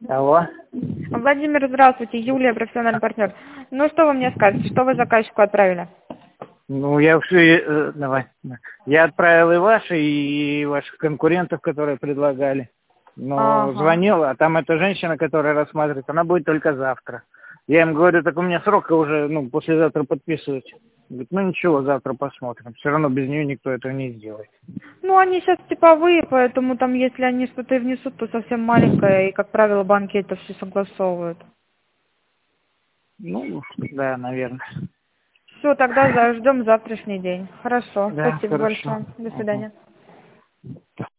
Алло. Владимир, здравствуйте. Юлия, профессиональный партнер. Ну, что вы мне скажете? Что вы заказчику отправили? Ну, я все, давай. Я отправил и ваши, и ваших конкурентов, которые предлагали. Но Ага. звонил, а там эта женщина, которая рассматривает, она будет только завтра. Я им говорю, так у меня срока уже, послезавтра подписывать. Говорит, ну ничего, завтра посмотрим. Все равно без нее никто этого не сделает. Ну, они сейчас типовые, поэтому там, если они что-то и внесут, то совсем маленькое, и, как правило, банки это все согласовывают. Ну, да, наверное. Все, тогда ждем завтрашний день. Хорошо. Да, Спасибо хорошо. большое. До Ага. свидания.